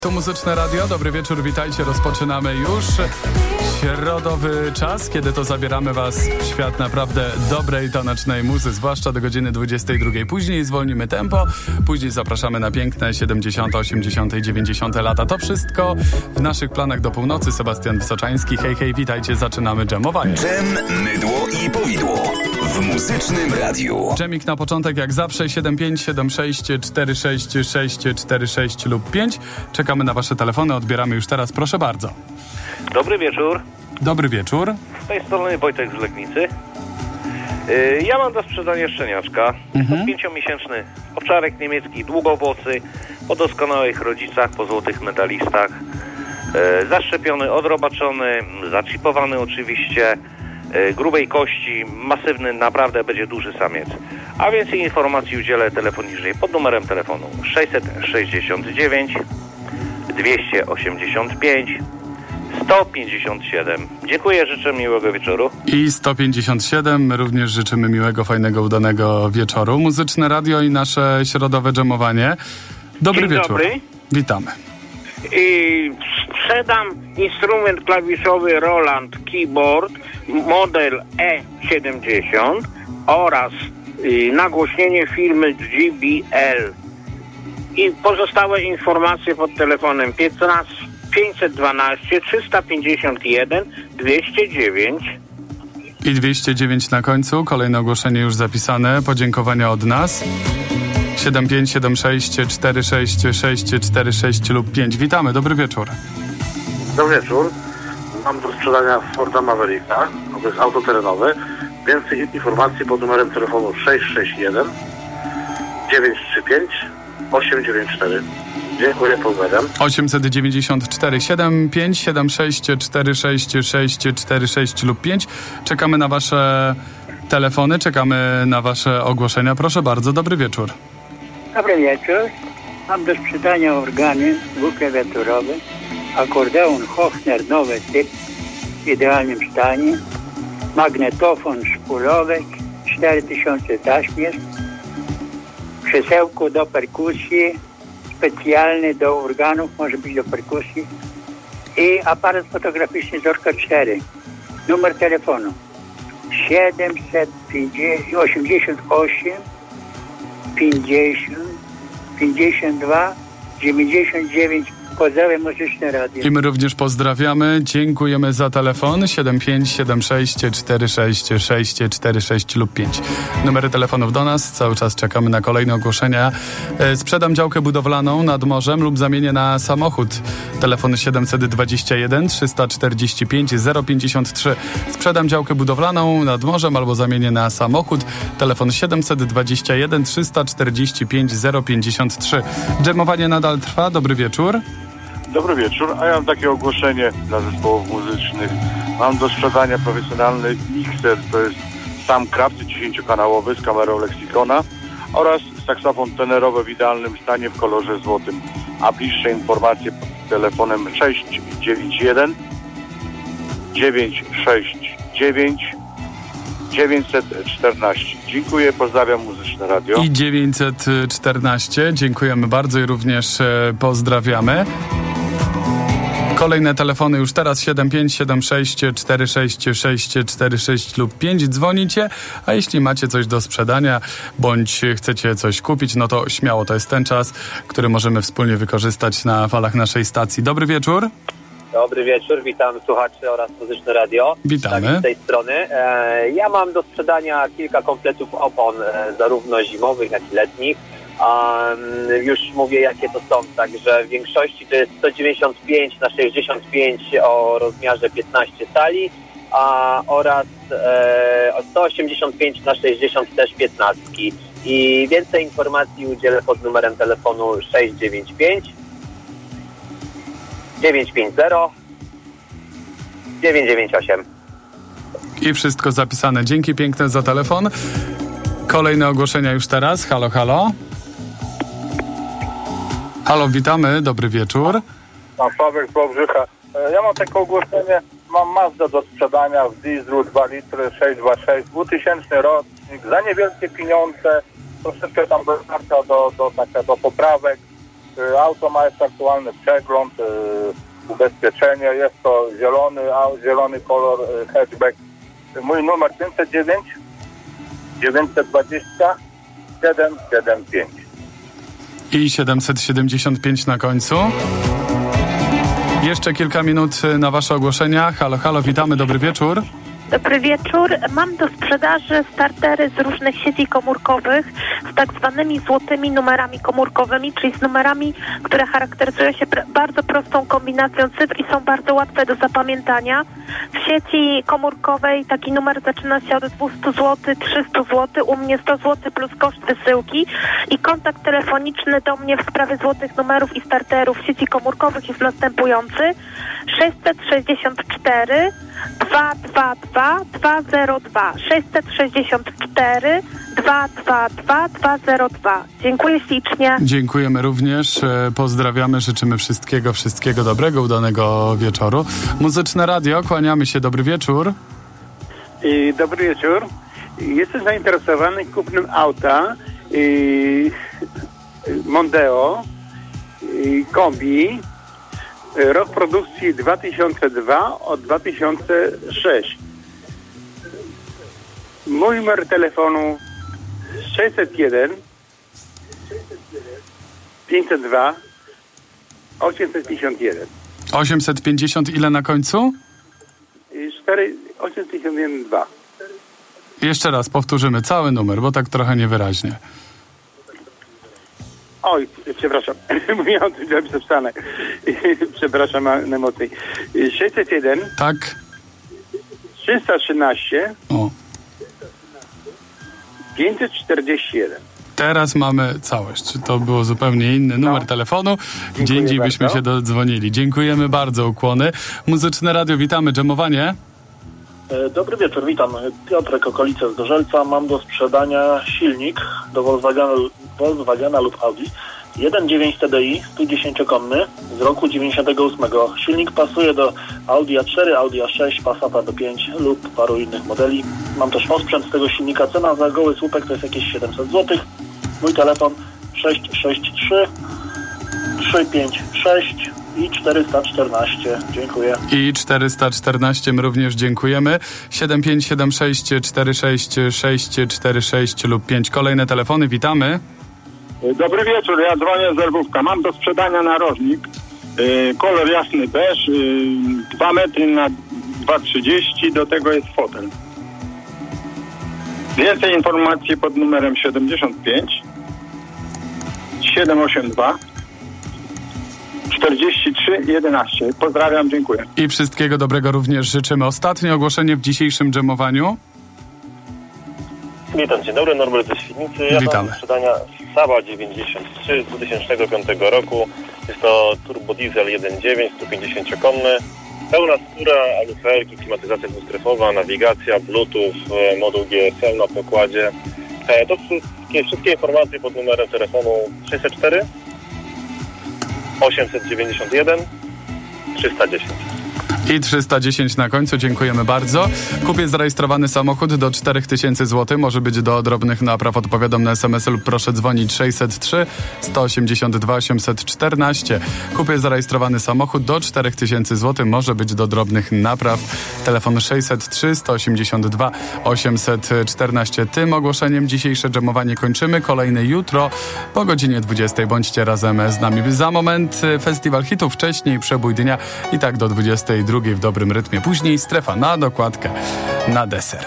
Tu Muzyczne Radio, dobry wieczór, witajcie, rozpoczynamy już środowy czas, kiedy to zabieramy was w świat naprawdę dobrej, tanecznej muzy, zwłaszcza do godziny 22. Później zwolnimy tempo, później zapraszamy na piękne 70., 80. i 90. lata. To wszystko w naszych planach do północy. Sebastian Wysoczański, hej, hej, witajcie, zaczynamy dżemowanie. Dżem, mydło i powidło w Muzycznym Radiu. Dżemik na początek jak zawsze 7576 46 lub 5. Czekamy na wasze telefony, odbieramy już teraz, proszę bardzo. Dobry wieczór. Dobry wieczór. Z tej strony Wojtek z Legnicy. Ja mam do sprzedania szczeniaczka. Jest to 5-miesięczny owczarek niemiecki, długowłosy, po doskonałych rodzicach, po złotych medalistach. Zaszczepiony, odrobaczony, zaczipowany oczywiście, grubej kości, masywny, naprawdę będzie duży samiec. A więcej informacji udzielę telefonicznie pod numerem telefonu 669 285 157. Dziękuję, życzę miłego wieczoru. I 157. My również życzymy miłego, fajnego, udanego wieczoru. Muzyczne Radio i nasze środowe dżemowanie. Dobry wieczór. Dobry. Witamy. Sprzedam instrument klawiszowy Roland Keyboard model E70 oraz nagłośnienie firmy JBL. I pozostałe informacje pod telefonem 512 351 209. I 209 na końcu. Kolejne ogłoszenie już zapisane. Podziękowania od nas. 7576 46 lub 5. Witamy, dobry wieczór. Dobry wieczór. Mam do sprzedania Forda Mavericka. To jest auto terenowe. Więcej informacji pod numerem telefonu 661 935 894. Dziękuję, pozdrawiam. 894 75 76 46 lub 5. Czekamy na wasze telefony, czekamy na wasze ogłoszenia. Proszę bardzo, dobry wieczór. Dobry wieczór. Mam do sprzedania organy dwuklawiaturowe, akordeon Hofner nowy typ w idealnym stanie, magnetofon szpulowy, 4000 taśm jest, krzesełko do perkusji, specjalny do organów, może być do perkusji i aparat fotograficzny Zorka 4. Numer telefonu 788 50 52 99. Pozdrawiam Muzyczne Radio. I my również pozdrawiamy. Dziękujemy za telefon 7576 46 lub 5. Numery telefonów do nas. Cały czas czekamy na kolejne ogłoszenia. Sprzedam działkę budowlaną nad morzem lub zamienię na samochód. Telefon 721 345 053. Sprzedam działkę budowlaną nad morzem albo zamienię na samochód. Telefon 721 345 053. Dżemowanie nadal trwa. Dobry wieczór. Dobry wieczór, a ja mam takie ogłoszenie dla zespołów muzycznych. Mam do sprzedania profesjonalny mikser, to jest sam Kraft 10-kanałowy z kamerą Lexicona oraz saksofon tenerowy w idealnym stanie w kolorze złotym. A bliższe informacje pod telefonem 691 969 914. Dziękuję, pozdrawiam Muzyczne Radio. I 914. Dziękujemy bardzo i również pozdrawiamy. Kolejne telefony już teraz 7576 46 lub 5. Dzwonicie, a jeśli macie coś do sprzedania bądź chcecie coś kupić, no to śmiało, to jest ten czas, który możemy wspólnie wykorzystać na falach naszej stacji. Dobry wieczór. Dobry wieczór, witam słuchaczy oraz Muzyczne Radio. Witamy. Tak, z tej strony. Ja mam do sprzedania kilka kompletów opon, zarówno zimowych, jak i letnich. Już mówię, jakie to są, także w większości to jest 195 na 65 o rozmiarze 15 cali, oraz 185 na 60 też 15. I więcej informacji udzielę pod numerem telefonu 695 950 998. I wszystko zapisane. Dzięki piękne za telefon. Kolejne ogłoszenia już teraz. Halo, halo. Halo, witamy. Dobry wieczór. Paweł z Wałbrzycha. Ja mam takie ogłoszenie. Mam Mazda do sprzedania w dieslu 2 litry 626, 2000 rocznik za niewielkie pieniądze. Troszeczkę tam do poprawek. Auto ma jeszcze aktualny przegląd, ubezpieczenie, jest to zielony kolor hatchback. Mój numer 509 920 775. I 775 na końcu. Jeszcze kilka minut na wasze ogłoszenia. Halo, halo, witamy, dobry wieczór. Dobry wieczór. Mam do sprzedaży startery z różnych sieci komórkowych z tak zwanymi złotymi numerami komórkowymi, czyli z numerami, które charakteryzują się bardzo prostą kombinacją cyfr i są bardzo łatwe do zapamiętania. W sieci komórkowej taki numer zaczyna się od 200 zł, 300 zł, u mnie 100 zł plus koszt wysyłki i kontakt telefoniczny do mnie w sprawie złotych numerów i starterów sieci komórkowych jest następujący: 664 222 202 664 222 202. Dziękuję ślicznie. Dziękujemy również, pozdrawiamy, życzymy wszystkiego dobrego, udanego wieczoru. Muzyczne Radio, kłaniamy się, dobry wieczór. Dobry wieczór. Jestem zainteresowany kupnem auta Mondeo kombi, rok produkcji 2002 od 2006. Mój numer telefonu 601 502 851. 850 ile na końcu? 851 2. Jeszcze raz powtórzymy cały numer, bo tak trochę niewyraźnie. Oj, przepraszam, miałem to źle przepisane. Przepraszam najmocniej. 601 tak 313 o. 541. Teraz mamy całość. To było zupełnie inny numer telefonu. Gdzie indziej byśmy się dodzwonili. Dziękujemy bardzo, ukłony. Muzyczne Radio, witamy, dżemowanie. Dobry wieczór, witam. Piotrek, okolice Zgorzelca. Mam do sprzedania silnik do Volkswagena lub Audi 1.9 TDI 110-konny z roku 98. Silnik pasuje do Audi A4, Audi A6, Passata B5 lub paru innych modeli. Mam też osprzęt z tego silnika. Cena za goły słupek to jest jakieś 700 zł. Mój telefon 663 356 i 414. Dziękuję. I 414 również dziękujemy. 7576 46646 lub 5. Kolejne telefony, witamy. Dobry wieczór, ja dzwonię z Lwówka. Mam do sprzedania narożnik. Kolor jasny beż, 2 metry na 2,30. Do tego jest fotel. Więcej informacji pod numerem 75 782 4311. Pozdrawiam, dziękuję. I wszystkiego dobrego również życzymy. Ostatnie ogłoszenie w dzisiejszym dżemowaniu. Witam, dzień dobry, Norbert ze Świdnicy. Ja mam do sprzedania Saba 93 z 2005 roku. Jest to turbo diesel 1.9, 150-konny. Pełna skóra, alufelki, klimatyzacja dwustrefowa, nawigacja, bluetooth, moduł GSM na pokładzie. To wszystkie informacje pod numerem telefonu 604 891 310. I 310 na końcu, dziękujemy bardzo. Kupiec zarejestrowany samochód do 4000 zł, może być do drobnych napraw, odpowiadam na SMS lub proszę dzwonić 603 182 814. Kupiec zarejestrowany samochód do 4000 zł, może być do drobnych napraw. Telefon 603 182 814. Tym ogłoszeniem dzisiejsze dżemowanie kończymy. Kolejny jutro po godzinie 20. Bądźcie razem z nami. Za moment festiwal hitów, wcześniej przebój dnia i tak do 22 w dobrym rytmie. Później strefa na dokładkę, na deser.